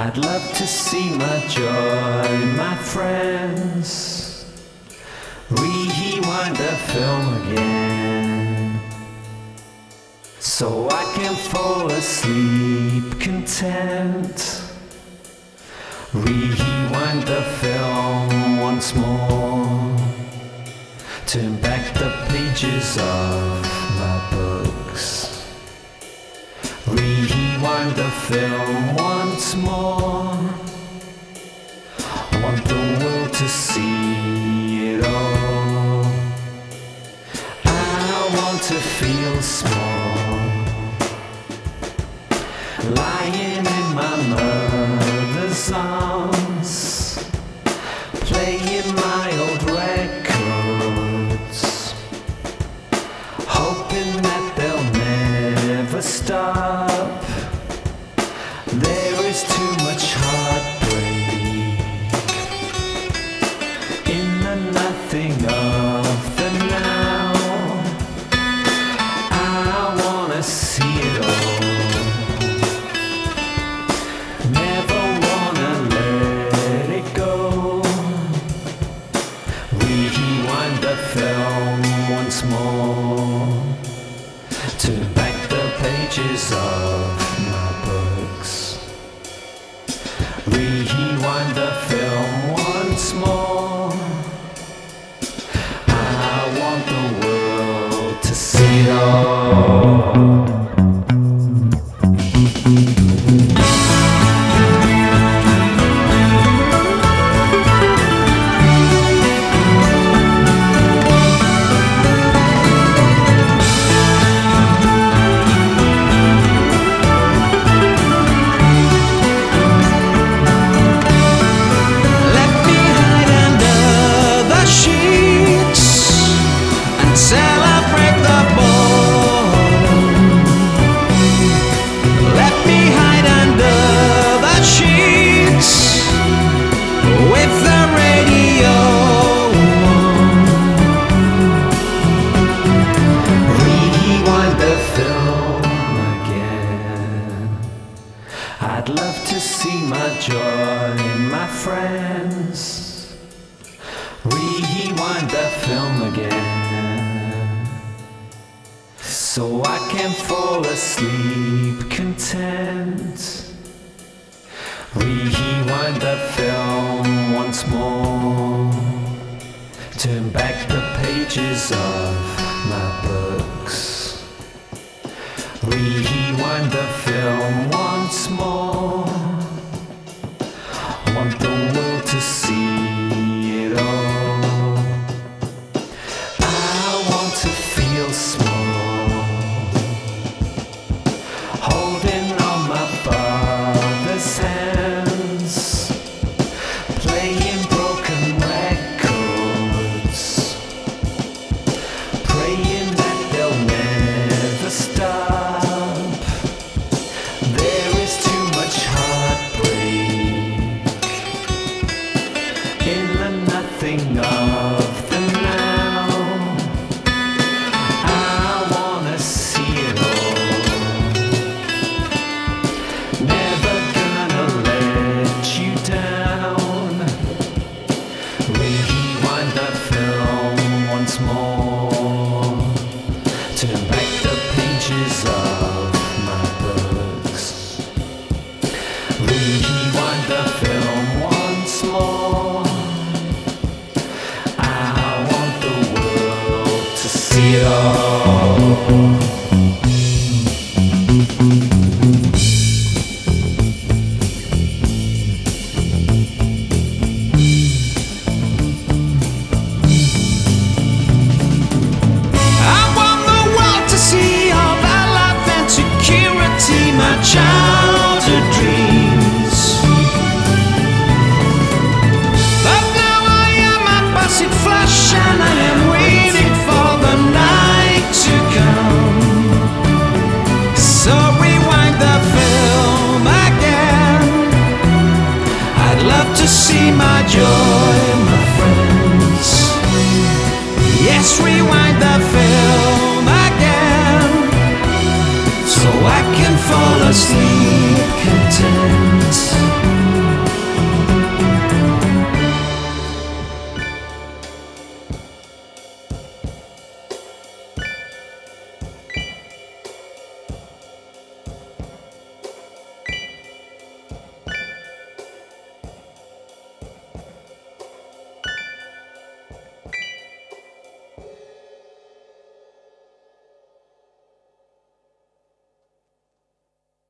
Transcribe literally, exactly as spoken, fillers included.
I'd love to see my joy, my friends, rewind the film again, so I can fall asleep content. Rewind the film once more, turn back the pages of my books. Rewind the film once more, I want the world to see it all. I want to feel small, lying in my mother's arms, playing my old records, hoping that they'll never stop. There is too much heartbreak in the nothing of the now. I wanna see it all, never wanna let it go. Rewind the film once more, turn back the pages of my books. Rewind the film once more, I want the world to see it all. Celebrate the boredom. Let me hide under the sheets with the radio on. Rewind the film again. I'd love to see my joy, my friends. Rewind the film again, so I can fall asleep content. Rewind the film once more, turn back the pages of my books. Rewind the film once more, I want the world to see it all. I want to feel small, holding on my father's hands, playing broken records, praying that they'll never stop. There is too much heartbreak in the nothing of the now. I wanna see it all, never gonna let you down. Rewind the film once more, turn back the pages of my books. Rewind the film once more, I want the world to see it all. I want the world to see all that life and security, my childhood dreams. But now I am a passing flash, and I am waiting for the night to come. So rewind the film again. I'd love to see my joy, my friends. Yes, rewind the film again, so I can fall asleep content.